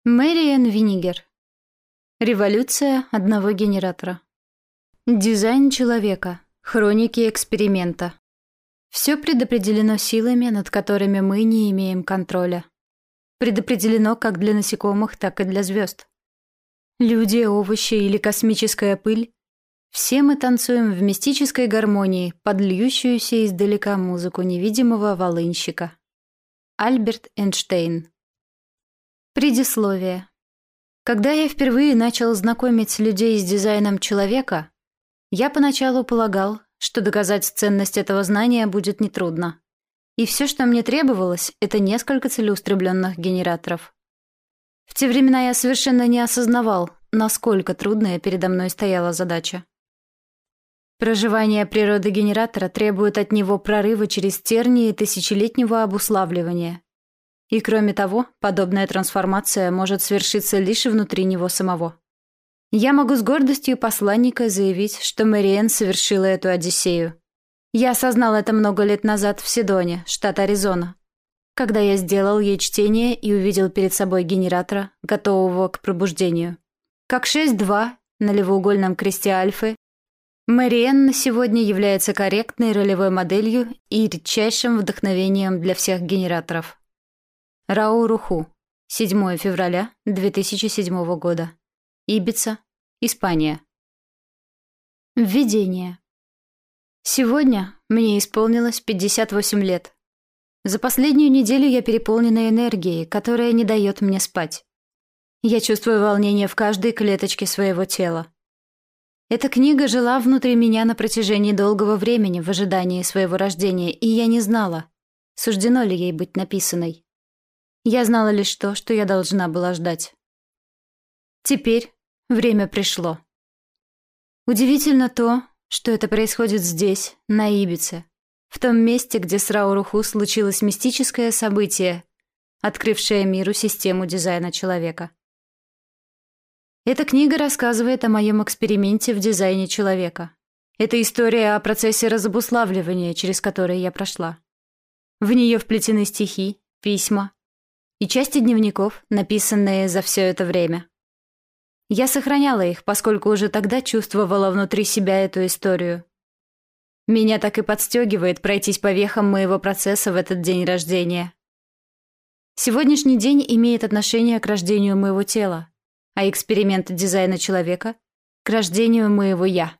Мэриэн Винигер. Революция одного генератора. Дизайн человека. Хроники эксперимента. Все предопределено силами, над которыми мы не имеем контроля. Предопределено как для насекомых, так и для звезд. Люди, овощи или космическая пыль — все мы танцуем в мистической гармонии под льющуюся издалека музыку невидимого волынщика. Альберт Эйнштейн. Предисловие. Когда я впервые начал знакомить людей с дизайном человека, я поначалу полагал, что доказать ценность этого знания будет нетрудно. И все, что мне требовалось, это несколько целеустремленных генераторов. В те времена я совершенно не осознавал, насколько трудная передо мной стояла задача. Проживание природы генератора требует от него прорыва через тернии тысячелетнего обуславливания. И кроме того, подобная трансформация может свершиться лишь внутри него самого. Я могу с гордостью посланника заявить, что Мэриэн совершила эту одиссею. Я осознал это много лет назад в Седоне, штат Аризона, когда я сделал ей чтение и увидел перед собой генератора, готового к пробуждению. Как 6-2 на левоугольном кресте Альфы, Мэриэн на сегодня является корректной ролевой моделью и редчайшим вдохновением для всех генераторов. Рауруху, 7 февраля 2007 года. Ибица, Испания. Введение. Сегодня мне исполнилось 58 лет. За последнюю неделю я переполнена энергией, которая не дает мне спать. Я чувствую волнение в каждой клеточке своего тела. Эта книга жила внутри меня на протяжении долгого времени в ожидании своего рождения, и я не знала, суждено ли ей быть написанной. Я знала лишь то, что я должна была ждать. Теперь время пришло. Удивительно то, что это происходит здесь, на Ибице, в том месте, где с Рауруху случилось мистическое событие, открывшее миру систему дизайна человека. Эта книга рассказывает о моем эксперименте в дизайне человека. Это история о процессе разобуславливания, через который я прошла. В нее вплетены стихи, письма и части дневников, написанные за все это время. Я сохраняла их, поскольку уже тогда чувствовала внутри себя эту историю. Меня так и подстегивает пройтись по вехам моего процесса в этот день рождения. Сегодняшний день имеет отношение к рождению моего тела, а эксперимент дизайна человека — к рождению моего «я».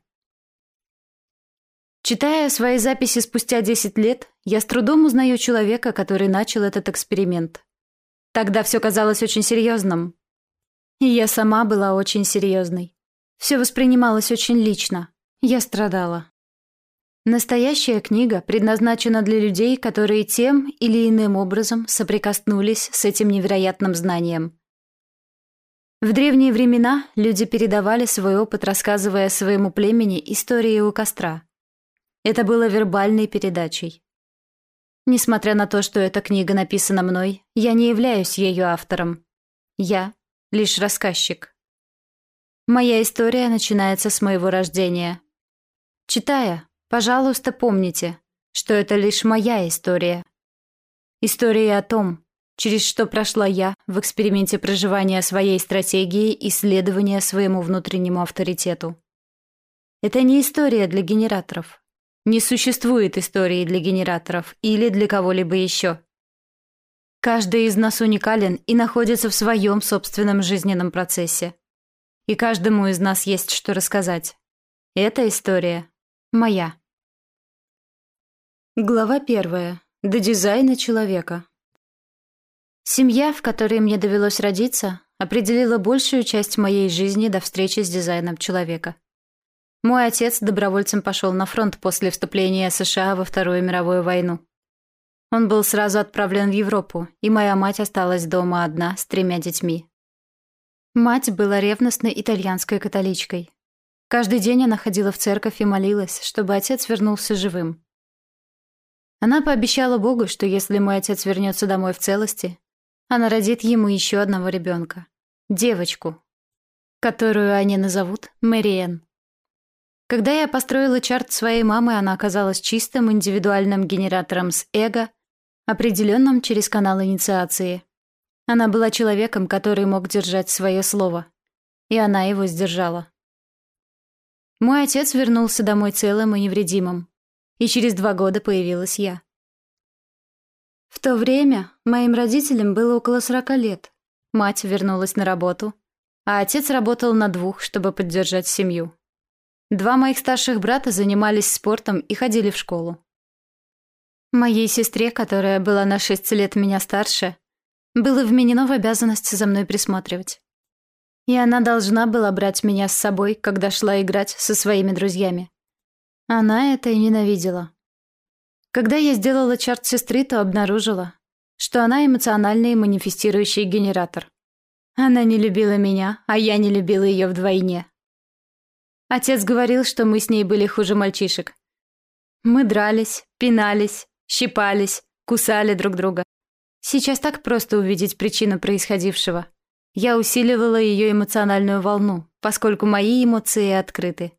Читая свои записи спустя 10 лет, я с трудом узнаю человека, который начал этот эксперимент. Тогда все казалось очень серьезным. И я сама была очень серьезной. Все воспринималось очень лично. Я страдала. Настоящая книга предназначена для людей, которые тем или иным образом соприкоснулись с этим невероятным знанием. В древние времена люди передавали свой опыт, рассказывая своему племени истории у костра. Это было вербальной передачей. Несмотря на то, что эта книга написана мной, я не являюсь ее автором. Я лишь рассказчик. Моя история начинается с моего рождения. Читая, пожалуйста, помните, что это лишь моя история. История о том, через что прошла я в эксперименте проживания своей стратегии и следования своему внутреннему авторитету. Это не история для генераторов. Не существует истории для генераторов или для кого-либо еще. Каждый из нас уникален и находится в своем собственном жизненном процессе. И каждому из нас есть что рассказать. Эта история моя. Глава 1. До дизайна человека. Семья, в которой мне довелось родиться, определила большую часть моей жизни до встречи с дизайном человека. Мой отец добровольцем пошел на фронт после вступления США во Вторую мировую войну. Он был сразу отправлен в Европу, и моя мать осталась дома одна с 3 детьми. Мать была ревностной итальянской католичкой. Каждый день она ходила в церковь и молилась, чтобы отец вернулся живым. Она пообещала Богу, что если мой отец вернется домой в целости, она родит ему еще одного ребенка, девочку, которую они назовут Мэриэн. Когда я построила чарт своей мамы, она оказалась чистым индивидуальным генератором с эго, определенным через канал инициации. Она была человеком, который мог держать свое слово. И она его сдержала. Мой отец вернулся домой целым и невредимым. И через 2 года появилась я. В то время моим родителям было около 40 лет. Мать вернулась на работу, а отец работал на 2, чтобы поддержать семью. 2 моих старших брата занимались спортом и ходили в школу. Моей сестре, которая была на 6 лет меня старше, было вменено в обязанность за мной присматривать. И она должна была брать меня с собой, когда шла играть со своими друзьями. Она это и ненавидела. Когда я сделала чарт сестры, то обнаружила, что она эмоциональный манифестирующий генератор. Она не любила меня, а я не любила ее вдвойне. Отец говорил, что мы с ней были хуже мальчишек. Мы дрались, пинались, щипались, кусали друг друга. Сейчас так просто увидеть причину происходившего. Я усиливала ее эмоциональную волну, поскольку мои эмоции открыты.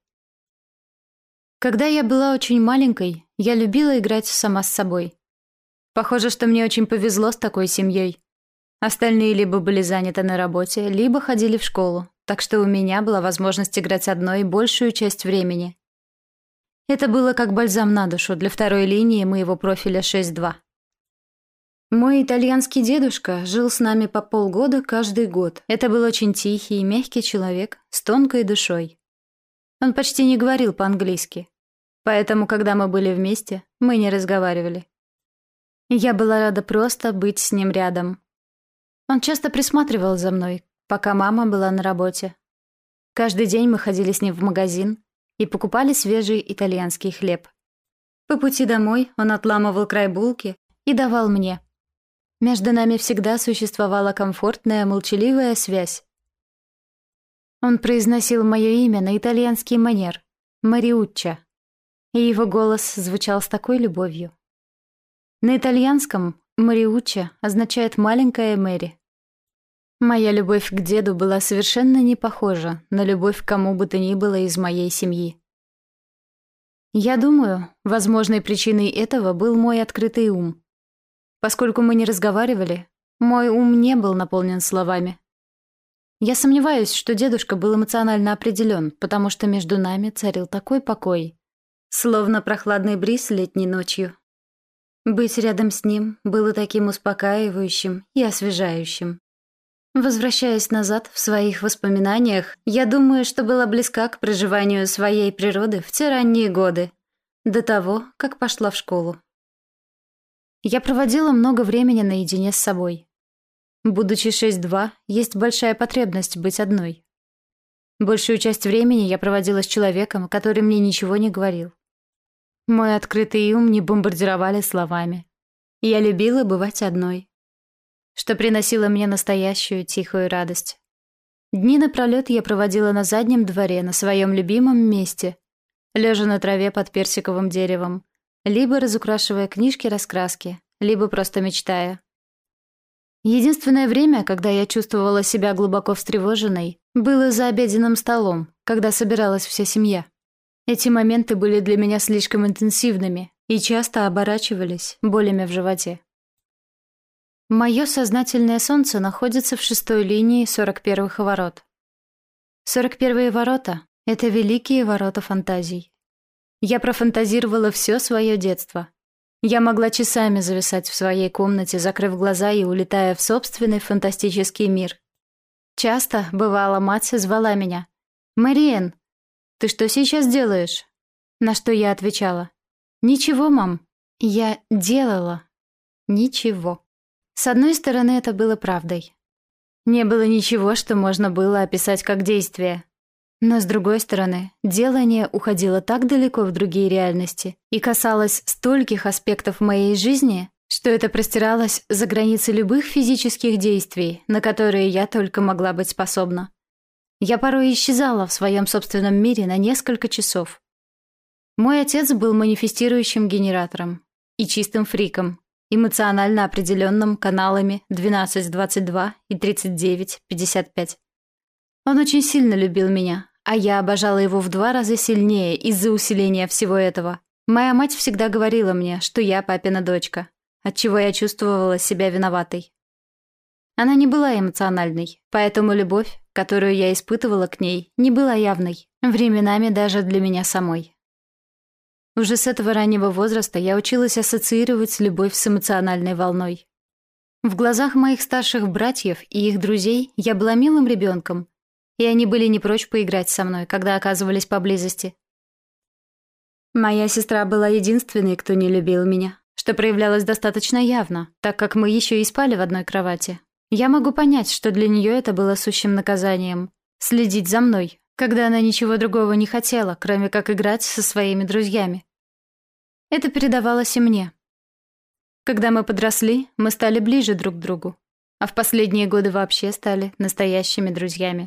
Когда я была очень маленькой, я любила играть сама с собой. Похоже, что мне очень повезло с такой семьей. Остальные либо были заняты на работе, либо ходили в школу, так что у меня была возможность играть одной большую часть времени. Это было как бальзам на душу для второй линии моего профиля 6.2. Мой итальянский дедушка жил с нами по полгода каждый год. Это был очень тихий и мягкий человек с тонкой душой. Он почти не говорил по-английски, поэтому, когда мы были вместе, мы не разговаривали. Я была рада просто быть с ним рядом. Он часто присматривал за мной, пока мама была на работе. Каждый день мы ходили с ним в магазин и покупали свежий итальянский хлеб. По пути домой он отламывал край булки и давал мне. Между нами всегда существовала комфортная, молчаливая связь. Он произносил мое имя на итальянский манер — Мариучча, и его голос звучал с такой любовью. На итальянском Мариучча означает «маленькая Мэри». Моя любовь к деду была совершенно не похожа на любовь к кому бы то ни было из моей семьи. Я думаю, возможной причиной этого был мой открытый ум. Поскольку мы не разговаривали, мой ум не был наполнен словами. Я сомневаюсь, что дедушка был эмоционально определен, потому что между нами царил такой покой, словно прохладный бриз летней ночью. Быть рядом с ним было таким успокаивающим и освежающим. Возвращаясь назад в своих воспоминаниях, я думаю, что была близка к проживанию своей природы в те ранние годы, до того, как пошла в школу. Я проводила много времени наедине с собой. Будучи 6.2, есть большая потребность быть одной. Большую часть времени я проводила с человеком, который мне ничего не говорил. Мой открытый ум не бомбардировали словами. Я любила бывать одной, что приносило мне настоящую тихую радость. Дни напролёт я проводила на заднем дворе, на своем любимом месте, лежа на траве под персиковым деревом, либо разукрашивая книжки-раскраски, либо просто мечтая. Единственное время, когда я чувствовала себя глубоко встревоженной, было за обеденным столом, когда собиралась вся семья. Эти моменты были для меня слишком интенсивными и часто оборачивались болями в животе. Мое сознательное солнце находится в 6-й линии 41-х ворот. 41-е ворота — это великие ворота фантазий. Я профантазировала все свое детство. Я могла часами зависать в своей комнате, закрыв глаза и улетая в собственный фантастический мир. Часто, бывало, мать звала меня: «Мэриэн, ты что сейчас делаешь?» На что я отвечала: «Ничего, мам, я делала ничего». С одной стороны, это было правдой. Не было ничего, что можно было описать как действие. Но с другой стороны, делание уходило так далеко в другие реальности и касалось стольких аспектов моей жизни, что это простиралось за границы любых физических действий, на которые я только могла быть способна. Я порой исчезала в своем собственном мире на несколько часов. Мой отец был манифестирующим генератором и чистым фриком, эмоционально определенным каналами 12-22 и 39-55. Он очень сильно любил меня, а я обожала его в 2 раза сильнее из-за усиления всего этого. Моя мать всегда говорила мне, что я папина дочка, отчего я чувствовала себя виноватой. Она не была эмоциональной, поэтому любовь, которую я испытывала к ней, не была явной, временами даже для меня самой. Уже с этого раннего возраста я училась ассоциировать любовь с эмоциональной волной. В глазах моих старших братьев и их друзей я была милым ребенком, и они были не прочь поиграть со мной, когда оказывались поблизости. Моя сестра была единственной, кто не любил меня, что проявлялось достаточно явно, так как мы еще и спали в одной кровати. Я могу понять, что для нее это было сущим наказанием — следить за мной, когда она ничего другого не хотела, кроме как играть со своими друзьями. Это передавалось и мне. Когда мы подросли, мы стали ближе друг к другу, а в последние годы вообще стали настоящими друзьями.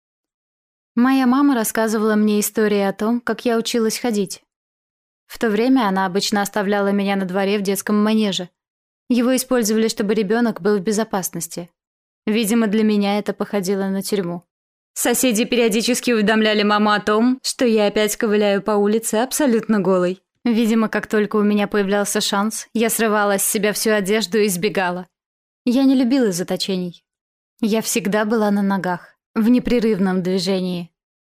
Моя мама рассказывала мне истории о том, как я училась ходить. В то время она обычно оставляла меня на дворе в детском манеже. Его использовали, чтобы ребенок был в безопасности. Видимо, для меня это походило на тюрьму. Соседи периодически уведомляли маму о том, что я опять ковыляю по улице абсолютно голой. Видимо, как только у меня появлялся шанс, я срывала с себя всю одежду и сбегала. Я не любила заточений. Я всегда была на ногах, в непрерывном движении.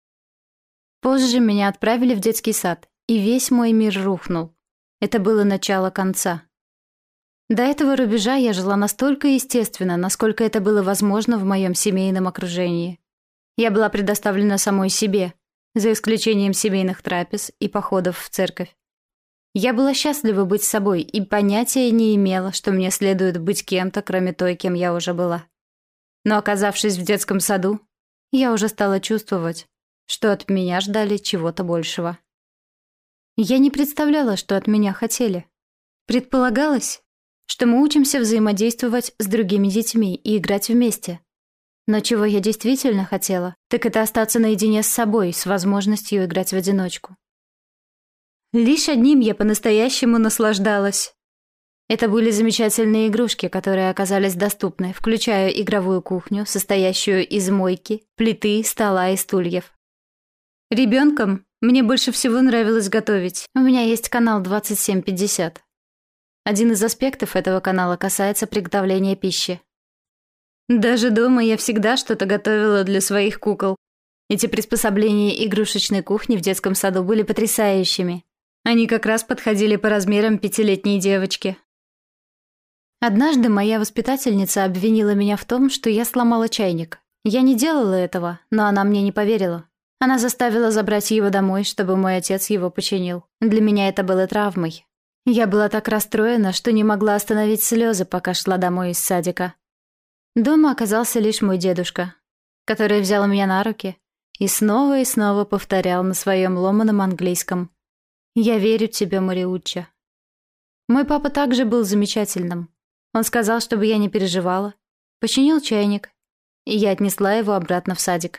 Позже меня отправили в детский сад, и весь мой мир рухнул. Это было начало конца. До этого рубежа я жила настолько естественно, насколько это было возможно в моем семейном окружении. Я была предоставлена самой себе, за исключением семейных трапез и походов в церковь. Я была счастлива быть собой и понятия не имела, что мне следует быть кем-то, кроме той, кем я уже была. Но оказавшись в детском саду, я уже стала чувствовать, что от меня ждали чего-то большего. Я не представляла, что от меня хотели. Предполагалось, что мы учимся взаимодействовать с другими детьми и играть вместе. Но чего я действительно хотела, так это остаться наедине с собой, с возможностью играть в одиночку. Лишь одним я по-настоящему наслаждалась. Это были замечательные игрушки, которые оказались доступны, включая игровую кухню, состоящую из мойки, плиты, стола и стульев. Ребенком мне больше всего нравилось готовить. У меня есть канал 2750. Один из аспектов этого канала касается приготовления пищи. Даже дома я всегда что-то готовила для своих кукол. Эти приспособления игрушечной кухни в детском саду были потрясающими. Они как раз подходили по размерам 5-летней девочки. Однажды моя воспитательница обвинила меня в том, что я сломала чайник. Я не делала этого, но она мне не поверила. Она заставила забрать его домой, чтобы мой отец его починил. Для меня это было травмой. Я была так расстроена, что не могла остановить слезы, пока шла домой из садика. Дома оказался лишь мой дедушка, который взял меня на руки и снова повторял на своем ломаном английском: «Я верю тебе, Мариучча». Мой папа также был замечательным. Он сказал, чтобы я не переживала, починил чайник, и я отнесла его обратно в садик.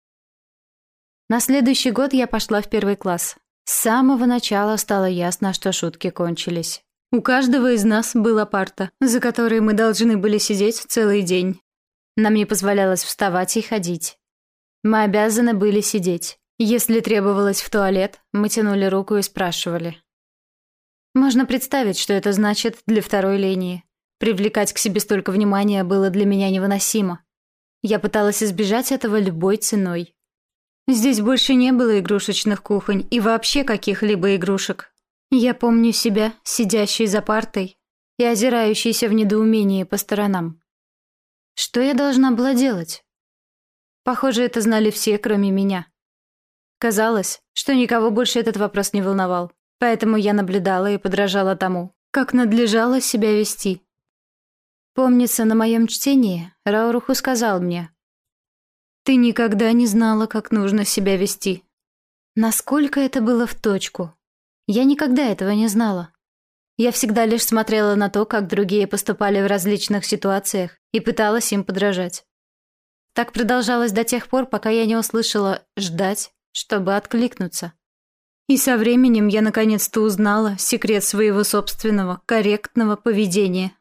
На следующий год я пошла в 1 класс. С самого начала стало ясно, что шутки кончились. У каждого из нас была парта, за которой мы должны были сидеть целый день. Нам не позволялось вставать и ходить. Мы обязаны были сидеть. Если требовалось в туалет, мы тянули руку и спрашивали. Можно представить, что это значит для второй линии. Привлекать к себе столько внимания было для меня невыносимо. Я пыталась избежать этого любой ценой. Здесь больше не было игрушечных кухонь и вообще каких-либо игрушек. Я помню себя, сидящей за партой и озирающейся в недоумении по сторонам. Что я должна была делать? Похоже, это знали все, кроме меня. Казалось, что никого больше этот вопрос не волновал, поэтому я наблюдала и подражала тому, как надлежало себя вести. Помнится, на моем чтении Рауруху сказал мне: «Ты никогда не знала, как нужно себя вести». Насколько это было в точку. Я никогда этого не знала. Я всегда лишь смотрела на то, как другие поступали в различных ситуациях, и пыталась им подражать. Так продолжалось до тех пор, пока я не услышала «ждать», чтобы откликнуться. И со временем я наконец-то узнала секрет своего собственного, корректного поведения.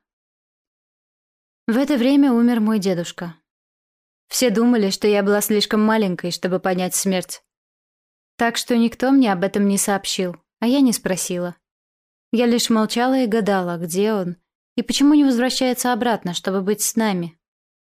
В это время умер мой дедушка. Все думали, что я была слишком маленькой, чтобы понять смерть. Так что никто мне об этом не сообщил, а я не спросила. Я лишь молчала и гадала, где он, и почему не возвращается обратно, чтобы быть с нами.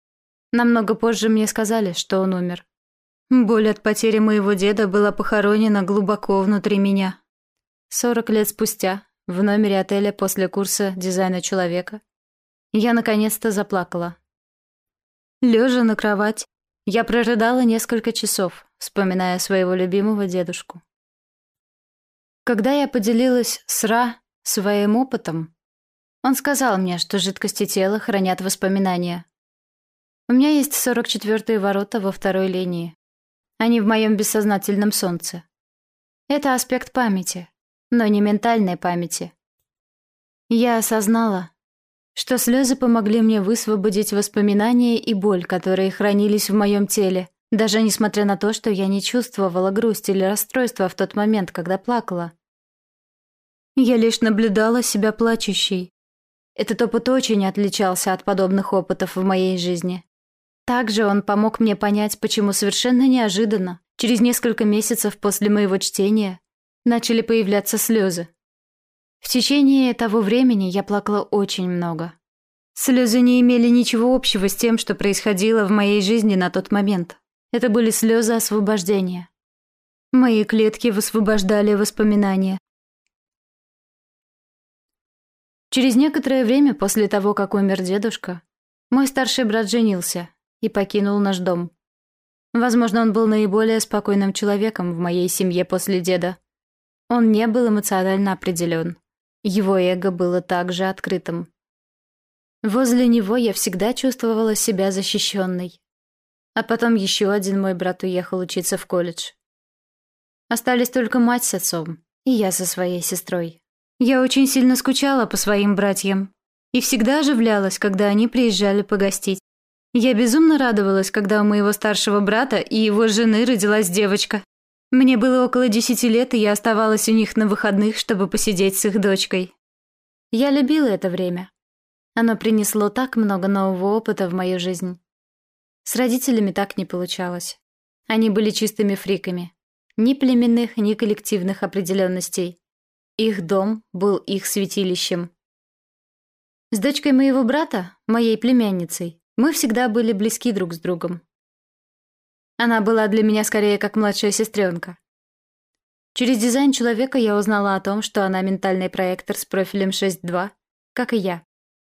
Намного позже мне сказали, что он умер. Боль от потери моего деда была похоронена глубоко внутри меня. 40 лет спустя, в номере отеля после курса дизайна человека, я наконец-то заплакала. Лежа на кровати, я прорыдала несколько часов, вспоминая своего любимого дедушку. Когда я поделилась с Ра своим опытом, он сказал мне, что жидкости тела хранят воспоминания. У меня есть 44-е ворота во второй линии. Они в моем бессознательном солнце. Это аспект памяти, но не ментальной памяти. Я осознала, что слезы помогли мне высвободить воспоминания и боль, которые хранились в моем теле, даже несмотря на то, что я не чувствовала грусть или расстройства в тот момент, когда плакала. Я лишь наблюдала себя плачущей. Этот опыт очень отличался от подобных опытов в моей жизни. Также он помог мне понять, почему совершенно неожиданно, через несколько месяцев после моего чтения, начали появляться слезы. В течение того времени я плакала очень много. Слезы не имели ничего общего с тем, что происходило в моей жизни на тот момент. Это были слезы освобождения. Мои клетки высвобождали воспоминания. Через некоторое время после того, как умер дедушка, мой старший брат женился и покинул наш дом. Возможно, он был наиболее спокойным человеком в моей семье после деда. Он не был эмоционально определен. Его эго было также открытым. Возле него я всегда чувствовала себя защищенной. А потом еще один мой брат уехал учиться в колледж. Остались только мать с отцом и я со своей сестрой. Я очень сильно скучала по своим братьям и всегда оживлялась, когда они приезжали погостить. Я безумно радовалась, когда у моего старшего брата и его жены родилась девочка. Мне было около 10 лет, и я оставалась у них на выходных, чтобы посидеть с их дочкой. Я любила это время. Оно принесло так много нового опыта в мою жизнь. С родителями так не получалось. Они были чистыми фриками. Ни племенных, ни коллективных определенностей. Их дом был их святилищем. С дочкой моего брата, моей племянницей, мы всегда были близки друг с другом. Она была для меня скорее как младшая сестренка. Через дизайн человека я узнала о том, что она ментальный проектор с профилем 6.2, как и я.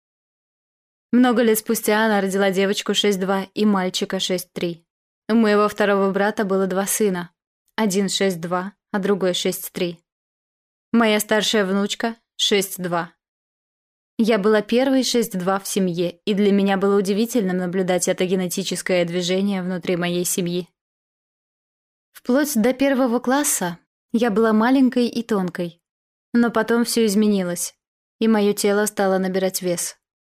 Много лет спустя она родила девочку 6.2 и мальчика 6.3. У моего второго брата было 2 сына. Один 6.2, а другой 6.3. Моя старшая внучка 6.2. Я была первой 6.2 в семье, и для меня было удивительным наблюдать это генетическое движение внутри моей семьи. Вплоть до 1 класса я была маленькой и тонкой, но потом все изменилось, и мое тело стало набирать вес.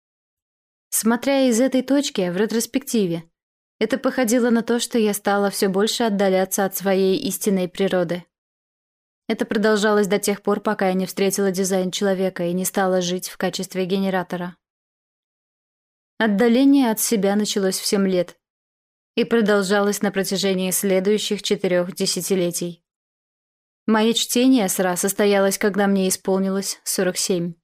Смотря из этой точки, в ретроспективе, это походило на то, что я стала все больше отдаляться от своей истинной природы. Это продолжалось до тех пор, пока я не встретила дизайн человека и не стала жить в качестве генератора. Отдаление от себя началось в 7 лет и продолжалось на протяжении следующих 4 десятилетий. Мое чтение СРА состоялось, когда мне исполнилось 47.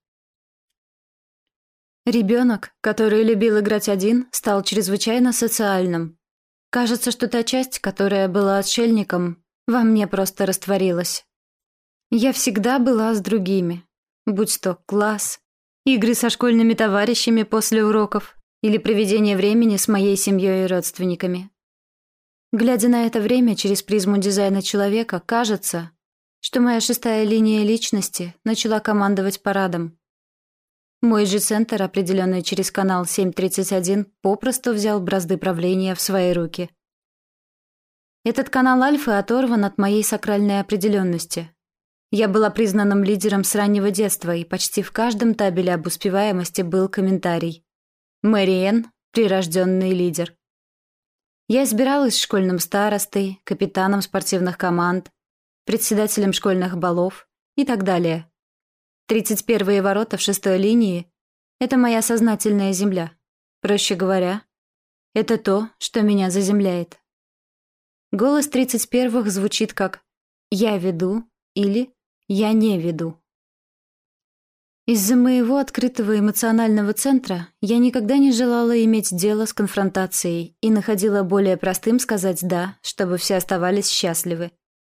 Ребенок, который любил играть один, стал чрезвычайно социальным. Кажется, что та часть, которая была отшельником, во мне просто растворилась. Я всегда была с другими, будь то класс, игры со школьными товарищами после уроков или проведение времени с моей семьей и родственниками. Глядя на это время через призму дизайна человека, кажется, что моя 6-я линия личности начала командовать парадом. Мой же центр, определенный через канал 731, попросту взял бразды правления в свои руки. Этот канал Альфы оторван от моей сакральной определенности. Я была признанным лидером с раннего детства, и почти в каждом табеле об успеваемости был комментарий. Мэриэн – прирожденный лидер. Я избиралась школьным старостой, капитаном спортивных команд, председателем школьных балов и так далее. 31-е ворота в 6-й линии – это моя сознательная земля. Проще говоря, это то, что меня заземляет. Голос 31-х звучит как «я веду» или «я не веду». Из-за моего открытого эмоционального центра я никогда не желала иметь дело с конфронтацией и находила более простым сказать «да», чтобы все оставались счастливы.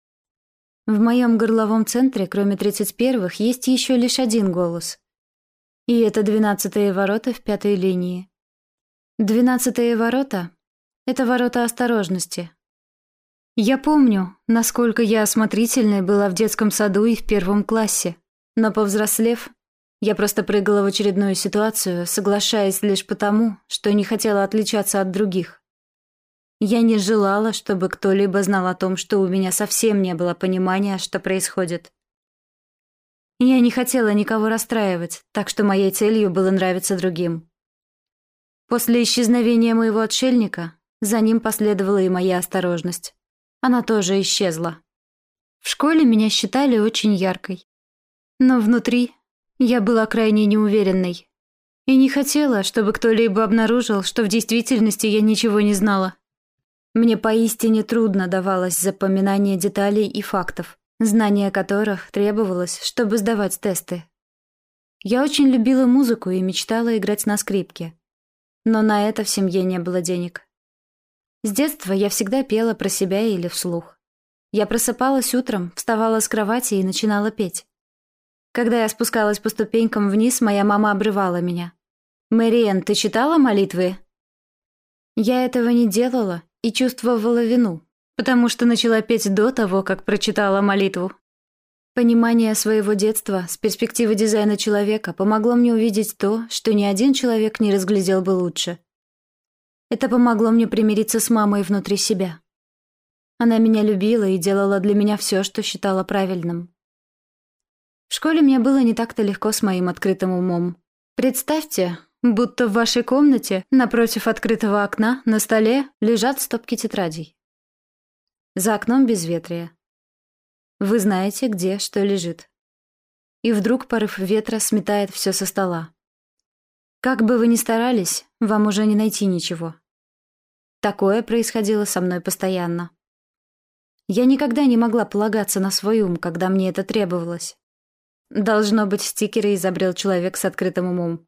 В моем горловом центре, кроме 31-х, есть еще лишь один голос. И это 12-е ворота в 5-й линии. 12-е ворота — это ворота осторожности. Я помню, насколько я осмотрительной была в детском саду и в 1 классе, но повзрослев, я просто прыгала в очередную ситуацию, соглашаясь лишь потому, что не хотела отличаться от других. Я не желала, чтобы кто-либо знал о том, что у меня совсем не было понимания, что происходит. Я не хотела никого расстраивать, так что моей целью было нравиться другим. После исчезновения моего отшельника за ним последовала и моя осторожность. Она тоже исчезла. В школе меня считали очень яркой. Но внутри я была крайне неуверенной. И не хотела, чтобы кто-либо обнаружил, что в действительности я ничего не знала. Мне поистине трудно давалось запоминание деталей и фактов, знание которых требовалось, чтобы сдавать тесты. Я очень любила музыку и мечтала играть на скрипке. Но на это в семье не было денег. С детства я всегда пела про себя или вслух. Я просыпалась утром, вставала с кровати и начинала петь. Когда я спускалась по ступенькам вниз, моя мама обрывала меня. «Мэриэн, ты читала молитвы?» Я этого не делала и чувствовала вину, потому что начала петь до того, как прочитала молитву. Понимание своего детства с перспективы дизайна человека помогло мне увидеть то, что ни один человек не разглядел бы лучше. Это помогло мне примириться с мамой внутри себя. Она меня любила и делала для меня все, что считала правильным. В школе мне было не так-то легко с моим открытым умом. Представьте, будто в вашей комнате, напротив открытого окна, на столе лежат стопки тетрадей. За окном безветрие. Вы знаете, где что лежит. И вдруг порыв ветра сметает все со стола. Как бы вы ни старались, вам уже не найти ничего. Такое происходило со мной постоянно. Я никогда не могла полагаться на свой ум, когда мне это требовалось. Должно быть, стикеры изобрел человек с открытым умом.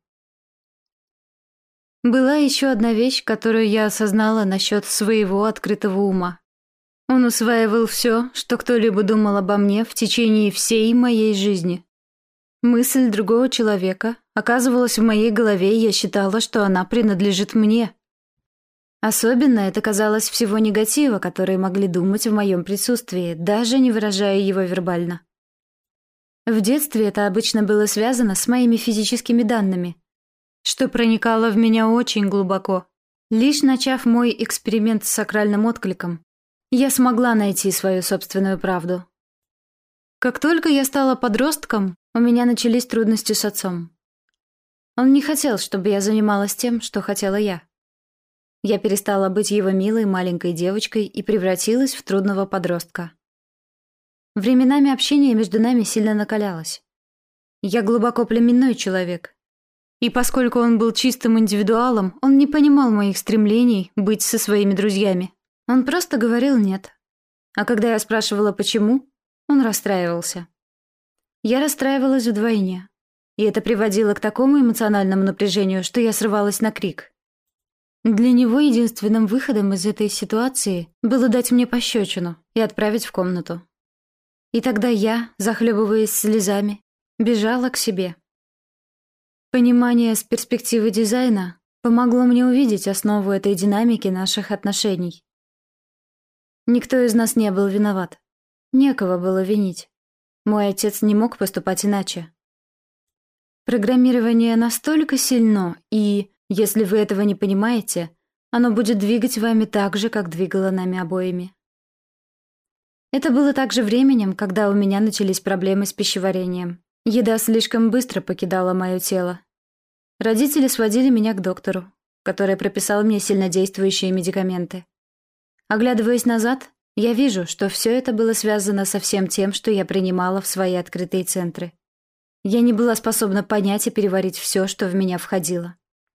Была еще одна вещь, которую я осознала насчет своего открытого ума. Он усваивал все, что кто-либо думал обо мне в течение всей моей жизни. Мысль другого человека оказывалась в моей голове, и я считала, что она принадлежит мне. Особенно это казалось всего негатива, которые могли думать в моем присутствии, даже не выражая его вербально. В детстве это обычно было связано с моими физическими данными, что проникало в меня очень глубоко. Лишь начав мой эксперимент с сакральным откликом, я смогла найти свою собственную правду. Как только я стала подростком, у меня начались трудности с отцом. Он не хотел, чтобы я занималась тем, что хотела я. Я перестала быть его милой маленькой девочкой и превратилась в трудного подростка. Временами общение между нами сильно накалялось. Я глубоко племенной человек. И поскольку он был чистым индивидуалом, он не понимал моих стремлений быть со своими друзьями. Он просто говорил «нет». А когда я спрашивала «почему?», он расстраивался. Я расстраивалась вдвойне. И это приводило к такому эмоциональному напряжению, что я срывалась на крик. Для него единственным выходом из этой ситуации было дать мне пощечину и отправить в комнату. И тогда я, захлебываясь слезами, бежала к себе. Понимание с перспективы дизайна помогло мне увидеть основу этой динамики наших отношений. Никто из нас не был виноват. Некого было винить. Мой отец не мог поступать иначе. Программирование настолько сильно, и, если вы этого не понимаете, оно будет двигать вами так же, как двигало нами обоими. Это было также временем, когда у меня начались проблемы с пищеварением. Еда слишком быстро покидала мое тело. Родители сводили меня к доктору, который прописал мне сильнодействующие медикаменты. Оглядываясь назад, я вижу, что все это было связано со всем тем, что я принимала в свои открытые центры. Я не была способна понять и переварить все, что в меня входило.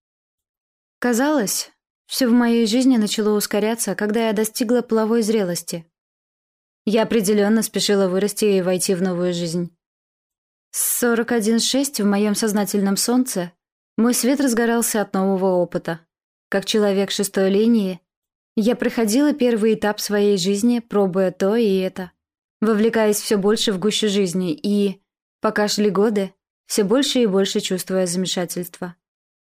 Казалось, все в моей жизни начало ускоряться, когда я достигла половой зрелости. Я определенно спешила вырасти и войти в новую жизнь. С 41,6 в моем сознательном солнце мой свет разгорался от нового опыта. Как человек шестой линии, я проходила первый этап своей жизни, пробуя то и это, вовлекаясь все больше в гущу жизни и, пока шли годы, все больше и больше чувствуя замешательство.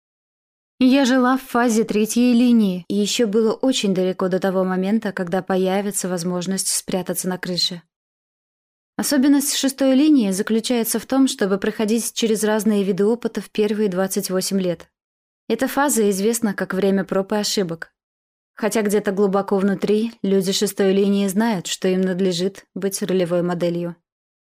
Я жила в фазе третьей линии, и еще было очень далеко до того момента, когда появится возможность спрятаться на крыше. Особенность шестой линии заключается в том, чтобы проходить через разные виды опыта в первые 28 лет. Эта фаза известна как время проб и ошибок. Хотя где-то глубоко внутри люди шестой линии знают, что им надлежит быть ролевой моделью.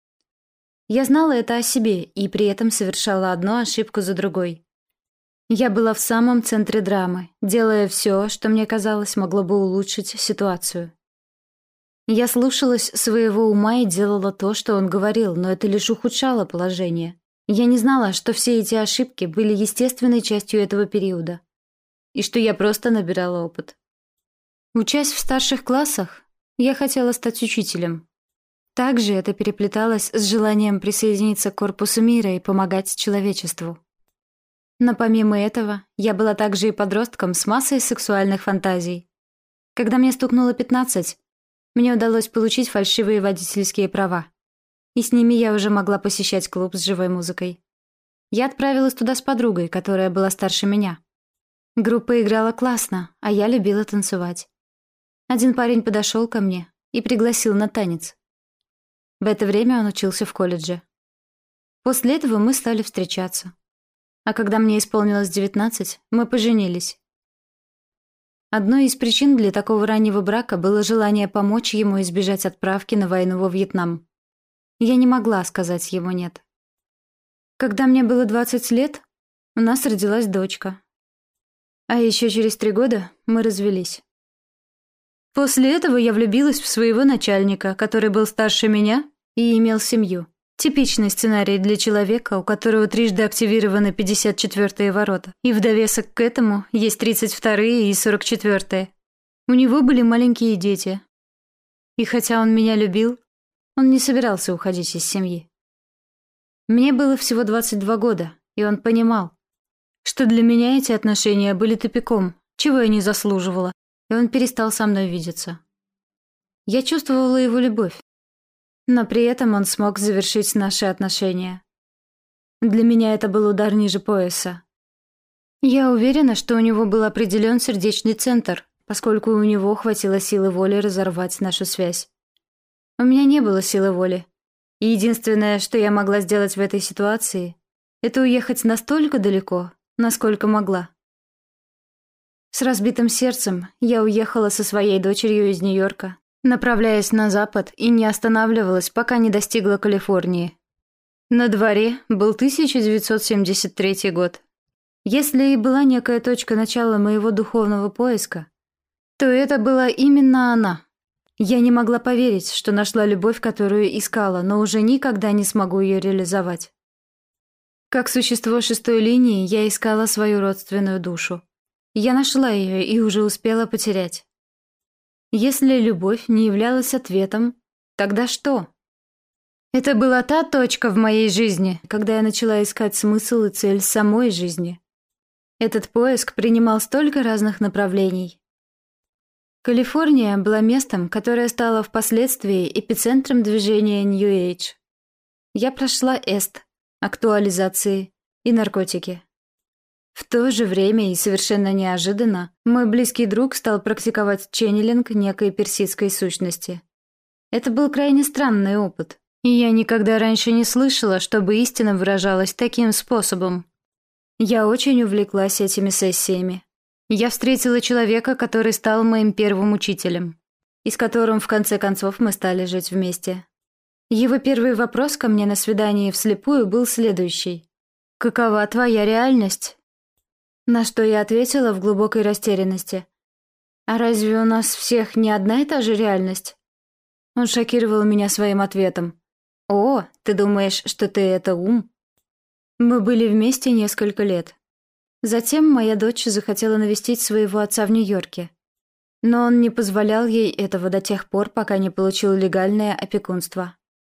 Я знала это о себе и при этом совершала одну ошибку за другой. Я была в самом центре драмы, делая все, что мне казалось могло бы улучшить ситуацию. Я слушалась своего ума и делала то, что он говорил, но это лишь ухудшало положение. Я не знала, что все эти ошибки были естественной частью этого периода, и что я просто набирала опыт. Учась в старших классах, я хотела стать учителем. Также это переплеталось с желанием присоединиться к корпусу мира и помогать человечеству. Но помимо этого, я была также и подростком с массой сексуальных фантазий. Когда мне стукнуло 15, мне удалось получить фальшивые водительские права. И с ними я уже могла посещать клуб с живой музыкой. Я отправилась туда с подругой, которая была старше меня. Группа играла классно, а я любила танцевать. Один парень подошел ко мне и пригласил на танец. В это время он учился в колледже. После этого мы стали встречаться. А когда мне исполнилось 19, мы поженились. Одной из причин для такого раннего брака было желание помочь ему избежать отправки на войну во Вьетнам. Я не могла сказать ему «нет». Когда мне было 20 лет, у нас родилась дочка. А еще через 3 года мы развелись. После этого я влюбилась в своего начальника, который был старше меня и имел семью. Типичный сценарий для человека, у которого трижды активированы 54-е ворота. И в довесок к этому есть 32-е и 44-е. У него были маленькие дети. И хотя он меня любил, он не собирался уходить из семьи. Мне было всего 22 года, и он понимал, что для меня эти отношения были тупиком, чего я не заслуживала, и он перестал со мной видеться. Я чувствовала его любовь, но при этом он смог завершить наши отношения. Для меня это был удар ниже пояса. Я уверена, что у него был определен сердечный центр, поскольку у него хватило силы воли разорвать нашу связь. У меня не было силы воли, и единственное, что я могла сделать в этой ситуации, это уехать настолько далеко, насколько могла. С разбитым сердцем я уехала со своей дочерью из Нью-Йорка, направляясь на запад, и не останавливалась, пока не достигла Калифорнии. На дворе был 1973 год. Если и была некая точка начала моего духовного поиска, то это была именно она. Я не могла поверить, что нашла любовь, которую искала, но уже никогда не смогу ее реализовать. Как существо шестой линии, я искала свою родственную душу. Я нашла ее и уже успела потерять. Если любовь не являлась ответом, тогда что? Это была та точка в моей жизни, когда я начала искать смысл и цель самой жизни. Этот поиск принимал столько разных направлений. Калифорния была местом, которое стало впоследствии эпицентром движения New Age. Я прошла ЭСТ, актуализации и наркотики. В то же время и совершенно неожиданно мой близкий друг стал практиковать ченнелинг некой персидской сущности. Это был крайне странный опыт, и я никогда раньше не слышала, чтобы истина выражалась таким способом. Я очень увлеклась этими сессиями. Я встретила человека, который стал моим первым учителем, и с которым в конце концов мы стали жить вместе. Его первый вопрос ко мне на свидании вслепую был следующий: «Какова твоя реальность?» На что я ответила в глубокой растерянности: «А разве у нас всех не одна и та же реальность?» Он шокировал меня своим ответом: «О, ты думаешь, что ты — это ум?» Мы были вместе несколько лет. Затем моя дочь захотела навестить своего отца в Нью-Йорке. Но он не позволял ей этого до тех пор, пока не получил легальное опекунство.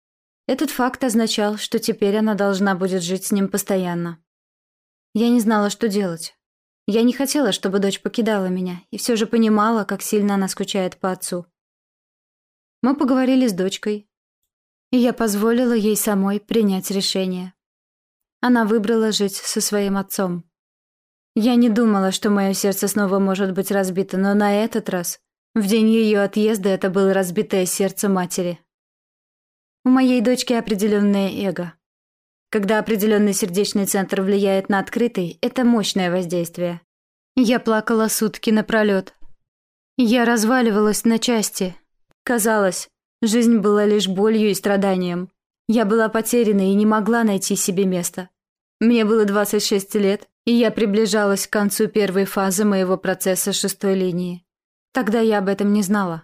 Этот факт означал, что теперь она должна будет жить с ним постоянно. Я не знала, что делать. Я не хотела, чтобы дочь покидала меня, и все же понимала, как сильно она скучает по отцу. Мы поговорили с дочкой, и я позволила ей самой принять решение. Она выбрала жить со своим отцом. Я не думала, что мое сердце снова может быть разбито, но на этот раз, в день ее отъезда, это было разбитое сердце матери. У моей дочки определенное эго. Когда определенный сердечный центр влияет на открытый, это мощное воздействие. Я плакала сутки напролет. Я разваливалась на части. Казалось, жизнь была лишь болью и страданием. Я была потеряна и не могла найти себе места. Мне было 26 лет, и я приближалась к концу первой фазы моего процесса шестой линии. Тогда я об этом не знала.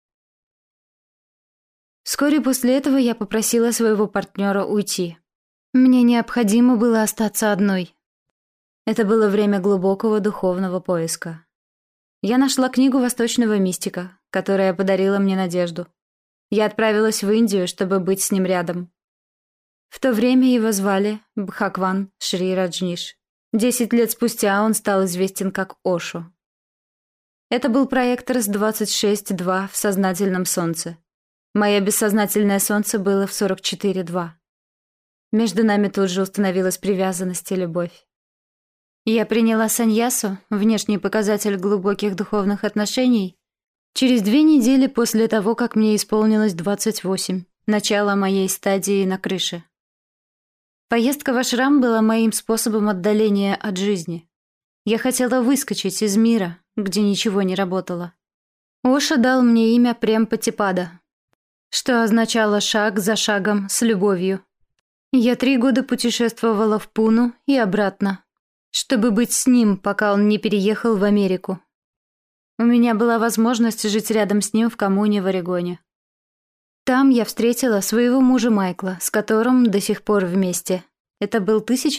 Вскоре после этого я попросила своего партнера уйти. Мне необходимо было остаться одной. Это было время глубокого духовного поиска. Я нашла книгу восточного мистика, которая подарила мне надежду. Я отправилась в Индию, чтобы быть с ним рядом. В то время его звали Бхагван Шри Раджниш. 10 лет спустя он стал известен как Ошо. Это был проектор с 26,2 в сознательном солнце. Мое бессознательное солнце было в 44,2. Между нами тут же установилась привязанность и любовь. Я приняла саньясу, внешний показатель глубоких духовных отношений, через 2 недели после того, как мне исполнилось 28, начало моей стадии на крыше. Поездка в ашрам была моим способом отдаления от жизни. Я хотела выскочить из мира, где ничего не работало. Оша дал мне имя Прем-Патипада, что означало «шаг за шагом с любовью». Я 3 года путешествовала в Пуну и обратно, чтобы быть с ним, пока он не переехал в Америку. У меня была возможность жить рядом с ним в коммуне в Орегоне. Там я встретила своего мужа Майкла, с которым до сих пор вместе. Это был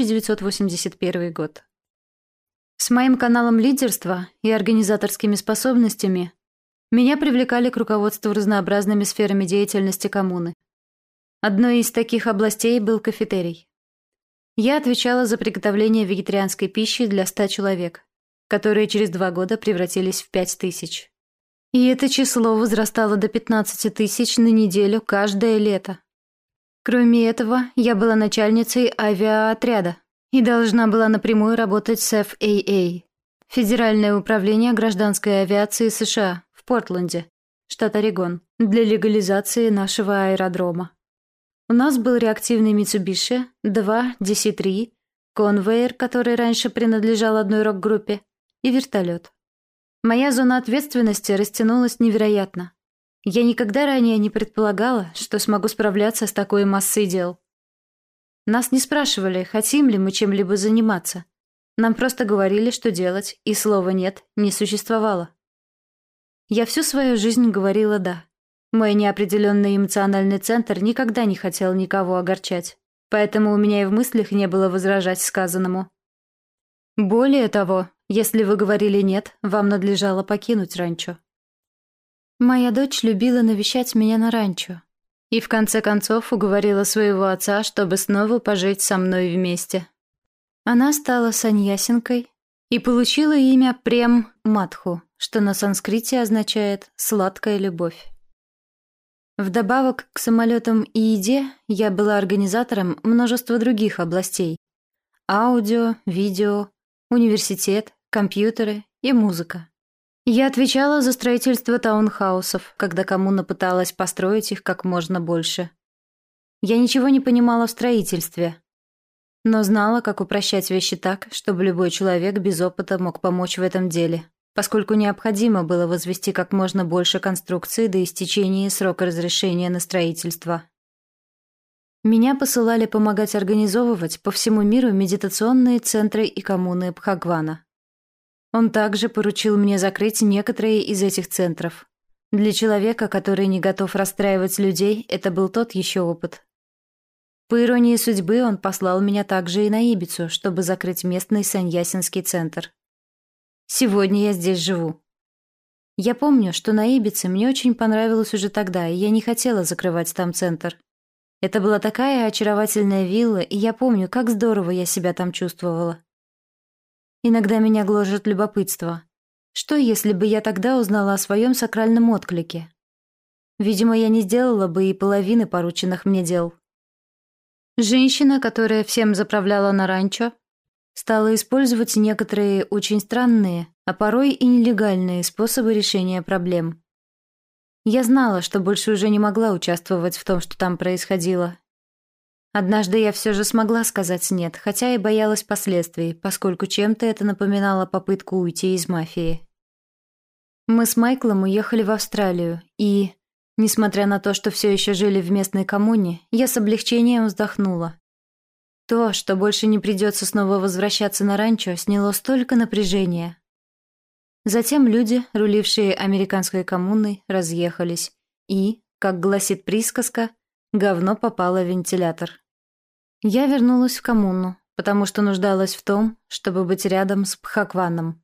1981 год. С моим каналом лидерства и организаторскими способностями меня привлекали к руководству разнообразными сферами деятельности коммуны. Одной из таких областей был кафетерий. Я отвечала за приготовление вегетарианской пищи для 100 человек, которые через 2 года превратились в 5000. И это число возрастало до 15 тысяч на неделю каждое лето. Кроме этого, я была начальницей авиаотряда и должна была напрямую работать с FAA, Федеральное управление гражданской авиации США, в Портленде, штат Орегон, для легализации нашего аэродрома. У нас был реактивный Mitsubishi 2 DC-3, конвейер, который раньше принадлежал одной рок-группе, и вертолет. Моя зона ответственности растянулась невероятно. Я никогда ранее не предполагала, что смогу справляться с такой массой дел. Нас не спрашивали, хотим ли мы чем-либо заниматься. Нам просто говорили, что делать, и слова «нет» не существовало. Я всю свою жизнь говорила «да». Мой неопределенный эмоциональный центр никогда не хотел никого огорчать, поэтому у меня и в мыслях не было возражать сказанному. Более того, если вы говорили «нет», вам надлежало покинуть ранчо. Моя дочь любила навещать меня на ранчо и в конце концов уговорила своего отца, чтобы снова пожить со мной вместе. Она стала саньясинкой и получила имя Прем-Матху, что на санскрите означает «сладкая любовь». Вдобавок к самолетам и еде я была организатором множества других областей: аудио, видео, университет, компьютеры и музыка. Я отвечала за строительство таунхаусов, когда коммуна пыталась построить их как можно больше. Я ничего не понимала в строительстве, но знала, как упрощать вещи так, чтобы любой человек без опыта мог помочь в этом деле, поскольку необходимо было возвести как можно больше конструкций до истечения срока разрешения на строительство. Меня посылали помогать организовывать по всему миру медитационные центры и коммуны Бхагвана. Он также поручил мне закрыть некоторые из этих центров. Для человека, который не готов расстраивать людей, это был тот еще опыт. По иронии судьбы, он послал меня также и на Ибицу, чтобы закрыть местный саньясинский центр. Сегодня я здесь живу. Я помню, что на Ибице мне очень понравилось уже тогда, и я не хотела закрывать там центр. Это была такая очаровательная вилла, и я помню, как здорово я себя там чувствовала. Иногда меня гложет любопытство. Что, если бы я тогда узнала о своем сакральном отклике? Видимо, я не сделала бы и половины порученных мне дел. Женщина, которая всем заправляла на ранчо, стала использовать некоторые очень странные, а порой и нелегальные способы решения проблем. Я знала, что больше уже не могла участвовать в том, что там происходило. Однажды я все же смогла сказать «нет», хотя и боялась последствий, поскольку чем-то это напоминало попытку уйти из мафии. Мы с Майклом уехали в Австралию, и, несмотря на то, что все еще жили в местной коммуне, я с облегчением вздохнула. То, что больше не придется снова возвращаться на ранчо, сняло столько напряжения. Затем люди, рулившие американской коммуной, разъехались, и, как гласит присказка, говно попало в вентилятор. Я вернулась в коммуну, потому что нуждалась в том, чтобы быть рядом с Бхагваном.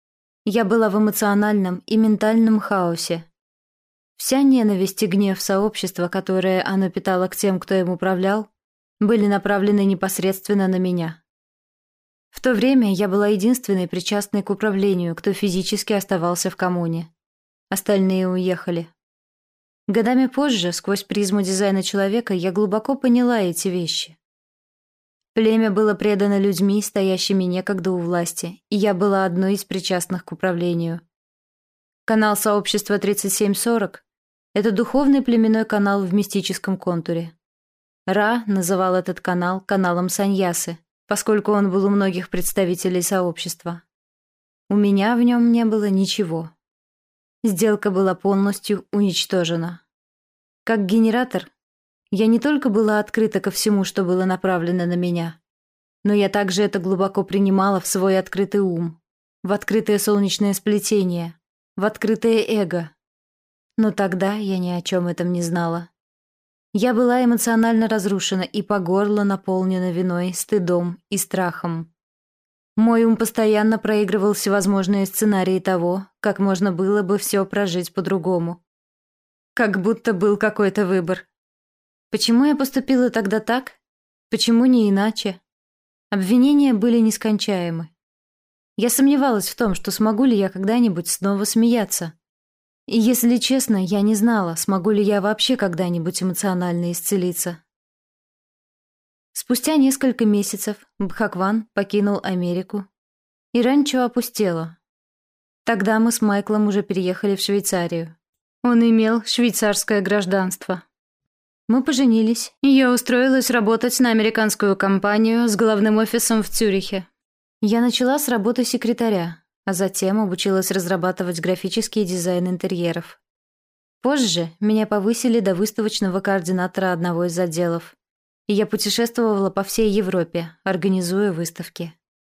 Я была в эмоциональном и ментальном хаосе. Вся ненависть и гнев сообщества, которое оно питало к тем, кто им управлял, были направлены непосредственно на меня. В то время я была единственной причастной к управлению, кто физически оставался в коммуне. Остальные уехали. Годами позже, сквозь призму дизайна человека, я глубоко поняла эти вещи. Племя было предано людьми, стоящими некогда у власти, и я была одной из причастных к управлению. Канал сообщества 3740 — это духовный племенной канал в мистическом контуре. Ра называл этот канал каналом саньясы, поскольку он был у многих представителей сообщества. У меня в нем не было ничего. Сделка была полностью уничтожена. Как генератор, я не только была открыта ко всему, что было направлено на меня, но я также это глубоко принимала в свой открытый ум, в открытое солнечное сплетение, в открытое эго. Но тогда я ни о чем этом не знала. Я была эмоционально разрушена и по горло наполнена виной, стыдом и страхом. Мой ум постоянно проигрывал всевозможные сценарии того, как можно было бы все прожить по-другому. Как будто был какой-то выбор. Почему я поступила тогда так? Почему не иначе? Обвинения были нескончаемы. Я сомневалась в том, что смогу ли я когда-нибудь снова смеяться. И, если честно, я не знала, смогу ли я вообще когда-нибудь эмоционально исцелиться. Спустя несколько месяцев Бхагван покинул Америку, и ранчо опустело. Тогда мы с Майклом уже переехали в Швейцарию. Он имел швейцарское гражданство. Мы поженились, и я устроилась работать на американскую компанию с главным офисом в Цюрихе. Я начала с работы секретаря, а затем обучилась разрабатывать графический дизайн интерьеров. Позже меня повысили до выставочного координатора одного из отделов, и я путешествовала по всей Европе, организуя выставки.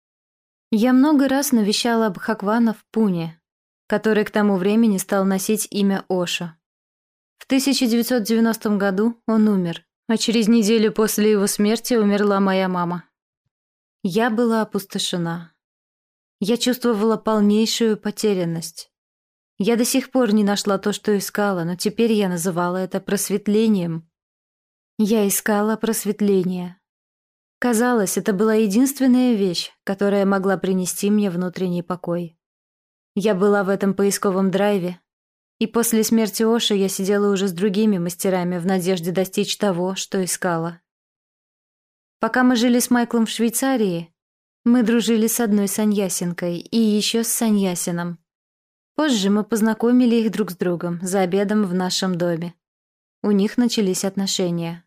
Я много раз навещала Бхагвана в Пуне, который к тому времени стал носить имя Ошо. В 1990 году он умер, а через неделю после его смерти умерла моя мама. Я была опустошена. Я чувствовала полнейшую потерянность. Я до сих пор не нашла то, что искала, но теперь я называла это просветлением. Я искала просветление. Казалось, это была единственная вещь, которая могла принести мне внутренний покой. Я была в этом поисковом драйве, и после смерти Оши я сидела уже с другими мастерами в надежде достичь того, что искала. Пока мы жили с Майклом в Швейцарии, мы дружили с одной саньясинкой и еще с саньясином. Позже мы познакомили их друг с другом за обедом в нашем доме. У них начались отношения.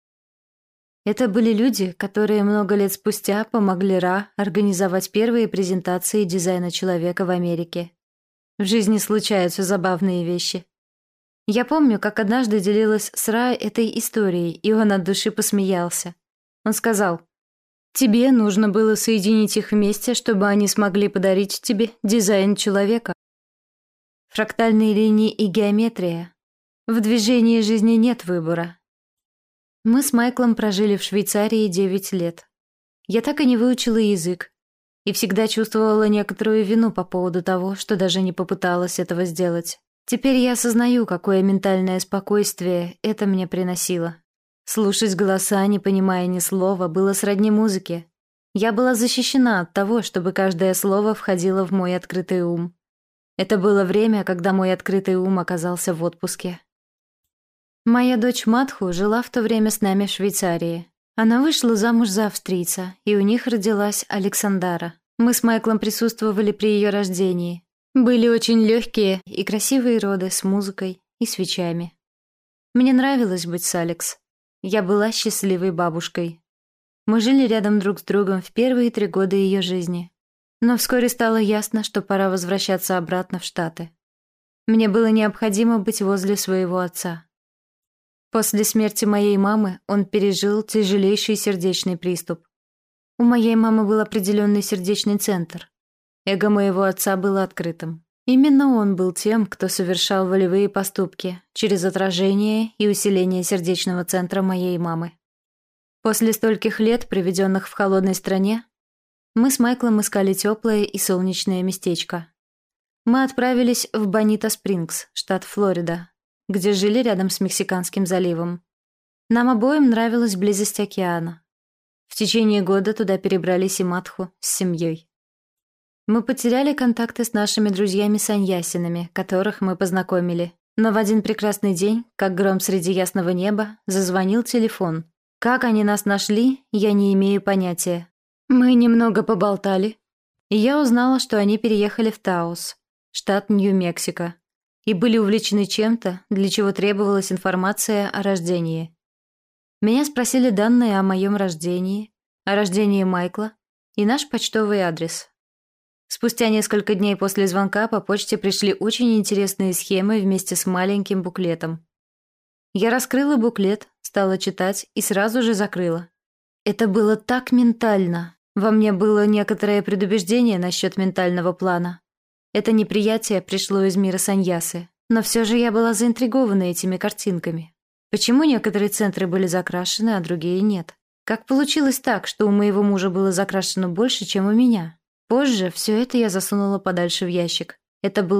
Это были люди, которые много лет спустя помогли Ра организовать первые презентации дизайна человека в Америке. В жизни случаются забавные вещи. Я помню, как однажды делилась с Ра этой историей, и он от души посмеялся. Он сказал: «Тебе нужно было соединить их вместе, чтобы они смогли подарить тебе дизайн человека». Фрактальные линии и геометрия. В движении жизни нет выбора. Мы с Майклом прожили в Швейцарии 9 лет. Я так и не выучила язык, и всегда чувствовала некоторую вину по поводу того, что даже не попыталась этого сделать. Теперь я осознаю, какое ментальное спокойствие это мне приносило. Слушать голоса, не понимая ни слова, было сродни музыке. Я была защищена от того, чтобы каждое слово входило в мой открытый ум. Это было время, когда мой открытый ум оказался в отпуске. Моя дочь Матху жила в то время с нами в Швейцарии. Она вышла замуж за австрийца, и у них родилась Александра. Мы с Майклом присутствовали при ее рождении. Были очень легкие и красивые роды с музыкой и свечами. Мне нравилось быть с Алекс. Я была счастливой бабушкой. Мы жили рядом друг с другом в первые 3 года ее жизни. Но вскоре стало ясно, что пора возвращаться обратно в Штаты. Мне было необходимо быть возле своего отца. После смерти моей мамы он пережил тяжелейший сердечный приступ. У моей мамы был определенный сердечный центр. Эго моего отца было открытым. Именно он был тем, кто совершал волевые поступки через отражение и усиление сердечного центра моей мамы. После стольких лет, проведенных в холодной стране, мы с Майклом искали теплое и солнечное местечко. Мы отправились в Бонита-Спрингс, штат Флорида, где жили рядом с Мексиканским заливом. Нам обоим нравилась близость океана. В течение года туда перебрались и Матху с семьей. Мы потеряли контакты с нашими друзьями-саньясинами, которых мы познакомили. Но в один прекрасный день, как гром среди ясного неба, зазвонил телефон. Как они нас нашли, я не имею понятия. Мы немного поболтали, и я узнала, что они переехали в Таус, штат Нью-Мексико, и были увлечены чем-то, для чего требовалась информация о рождении. Меня спросили данные о моем рождении, о рождении Майкла и наш почтовый адрес. Спустя несколько дней после звонка по почте пришли очень интересные схемы вместе с маленьким буклетом. Я раскрыла буклет, стала читать и сразу же закрыла. Это было так ментально. Во мне было некоторое предубеждение насчет ментального плана. Это неприятие пришло из мира саньясы, но все же я была заинтригована этими картинками. Почему некоторые центры были закрашены, а другие нет? Как получилось так, что у моего мужа было закрашено больше, чем у меня? Позже все это я засунула подальше в ящик. Это был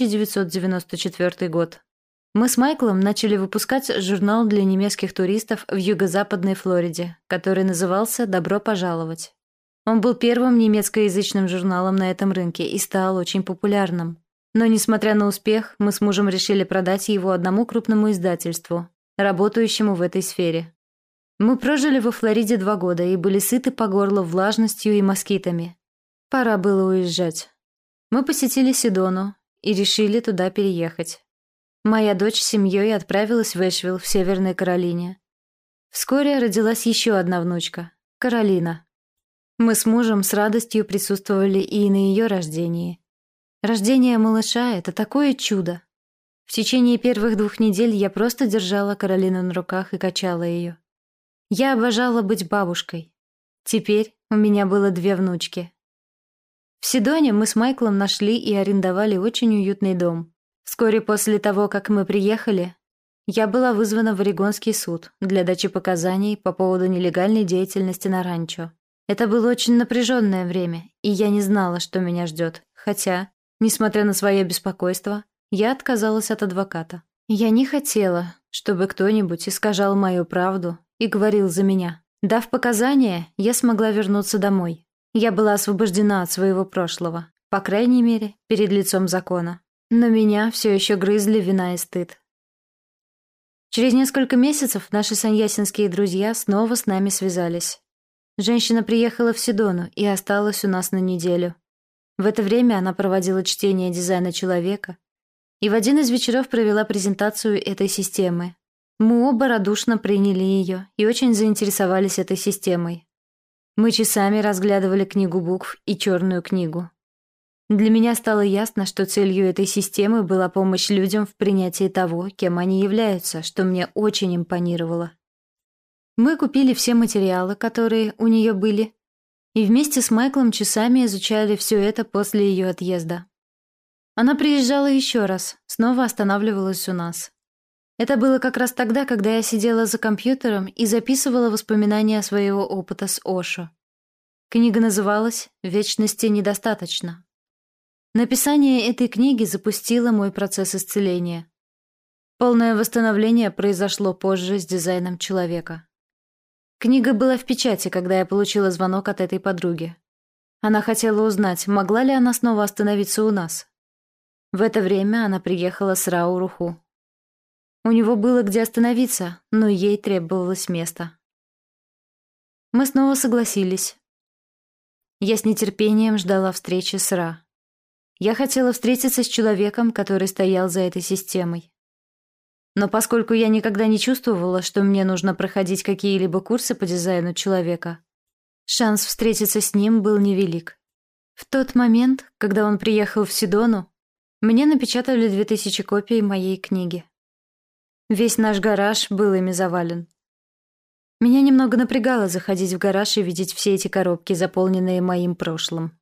1994 год. Мы с Майклом начали выпускать журнал для немецких туристов в юго-западной Флориде, который назывался «Добро пожаловать». Он был первым немецкоязычным журналом на этом рынке и стал очень популярным. Но, несмотря на успех, мы с мужем решили продать его одному крупному издательству, работающему в этой сфере. Мы прожили во Флориде 2 года и были сыты по горло влажностью и москитами. Пора было уезжать. Мы посетили Седону и решили туда переехать. Моя дочь с семьей отправилась в Эшвилл в Северной Каролине. Вскоре родилась еще одна внучка – Каролина. Мы с мужем с радостью присутствовали и на ее рождении. Рождение малыша – это такое чудо. В течение первых 2 недель я просто держала Каролину на руках и качала ее. Я обожала быть бабушкой. Теперь у меня было 2 внучки. В Седоне мы с Майклом нашли и арендовали очень уютный дом. Вскоре после того, как мы приехали, я была вызвана в Орегонский суд для дачи показаний по поводу нелегальной деятельности на ранчо. Это было очень напряженное время, и я не знала, что меня ждет. Хотя, несмотря на свое беспокойство, я отказалась от адвоката. Я не хотела, чтобы кто-нибудь искажал мою правду и говорил за меня. Дав показания, я смогла вернуться домой. Я была освобождена от своего прошлого, по крайней мере, перед лицом закона. Но меня все еще грызли вина и стыд. Через несколько месяцев наши саньясинские друзья снова с нами связались. Женщина приехала в Седону и осталась у нас на неделю. В это время она проводила чтение дизайна человека и в один из вечеров провела презентацию этой системы. Мы оба радушно приняли ее и очень заинтересовались этой системой. Мы часами разглядывали книгу букв и черную книгу. Для меня стало ясно, что целью этой системы была помощь людям в принятии того, кем они являются, что мне очень импонировало. Мы купили все материалы, которые у нее были, и вместе с Майклом часами изучали все это после ее отъезда. Она приезжала еще раз, снова останавливалась у нас. Это было как раз тогда, когда я сидела за компьютером и записывала воспоминания своего опыта с Ошо. Книга называлась «Вечности недостаточно». Написание этой книги запустило мой процесс исцеления. Полное восстановление произошло позже с дизайном человека. Книга была в печати, когда я получила звонок от этой подруги. Она хотела узнать, могла ли она снова остановиться у нас. В это время она приехала с Рауруху. У него было где остановиться, но ей требовалось место. Мы снова согласились. Я с нетерпением ждала встречи с Ра. Я хотела встретиться с человеком, который стоял за этой системой. Но поскольку я никогда не чувствовала, что мне нужно проходить какие-либо курсы по дизайну человека, шанс встретиться с ним был невелик. В тот момент, когда он приехал в Сидону, мне напечатали 2000 копий моей книги. Весь наш гараж был ими завален. Меня немного напрягало заходить в гараж и видеть все эти коробки, заполненные моим прошлым.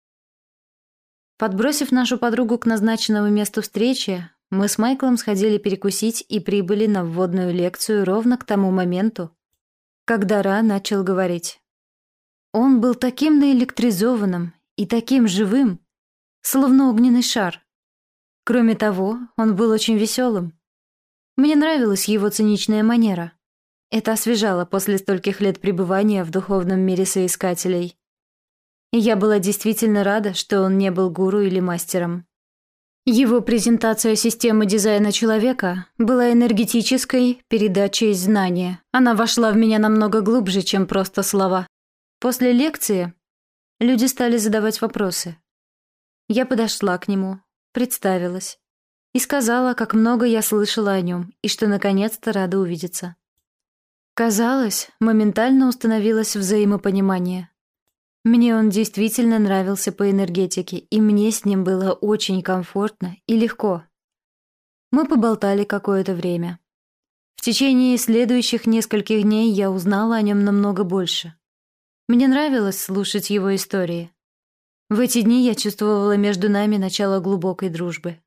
Подбросив нашу подругу к назначенному месту встречи, мы с Майклом сходили перекусить и прибыли на вводную лекцию ровно к тому моменту, когда Ра начал говорить. Он был таким наэлектризованным и таким живым, словно огненный шар. Кроме того, он был очень веселым. Мне нравилась его циничная манера. Это освежало после стольких лет пребывания в духовном мире соискателей. И я была действительно рада, что он не был гуру или мастером. Его презентация системы дизайна человека была энергетической передачей знания. Она вошла в меня намного глубже, чем просто слова. После лекции люди стали задавать вопросы. Я подошла к нему, представилась и сказала, как много я слышала о нем и что наконец-то рада увидеться. Казалось, моментально установилось взаимопонимание. Мне он действительно нравился по энергетике, и мне с ним было очень комфортно и легко. Мы поболтали какое-то время. В течение следующих нескольких дней я узнала о нем намного больше. Мне нравилось слушать его истории. В эти дни я чувствовала между нами начало глубокой дружбы.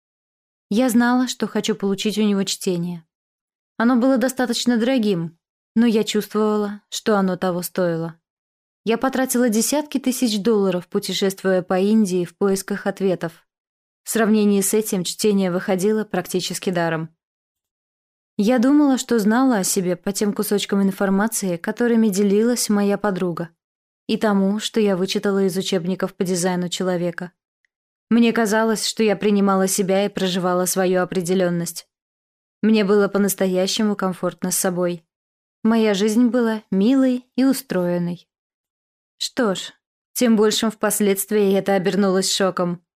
Я знала, что хочу получить у него чтение. Оно было достаточно дорогим, но я чувствовала, что оно того стоило. Я потратила десятки тысяч долларов, путешествуя по Индии в поисках ответов. В сравнении с этим чтение выходило практически даром. Я думала, что знала о себе по тем кусочкам информации, которыми делилась моя подруга, и тому, что я вычитала из учебников по дизайну человека. Мне казалось, что я принимала себя и проживала свою определенность. Мне было по-настоящему комфортно с собой. Моя жизнь была милой и устроенной. Что ж, тем большим впоследствии это обернулось шоком.